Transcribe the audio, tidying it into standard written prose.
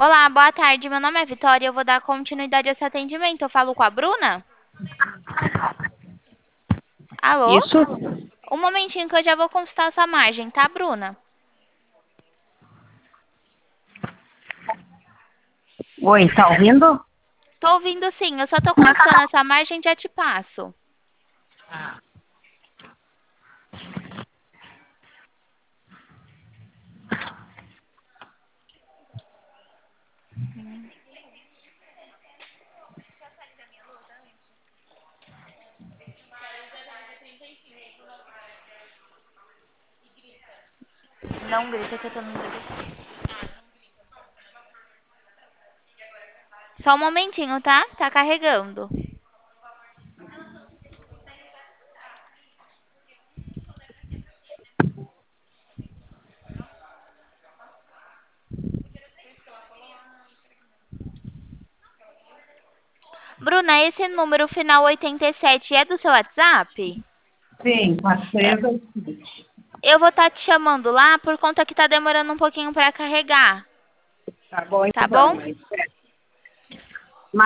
Olá, boa tarde. Meu nome é Vitória e eu vou dar continuidade a esse atendimento. Eu falo com a Bruna? Alô? Isso? Um momentinho que eu já vou consultar a sua margem, tá, Bruna? Oi, tá ouvindo? Tô ouvindo sim, eu só tô consultando essa margem e já te passo. Não grita que eu tô no telefone. Só um momentinho, tá? Tá carregando. Bruna, esse número final 87 é do seu WhatsApp? Sim, com a É, Teresa. eu vou estar te chamando lá por conta que tá demorando um pouquinho pra carregar, Tá bom, tá então. bom?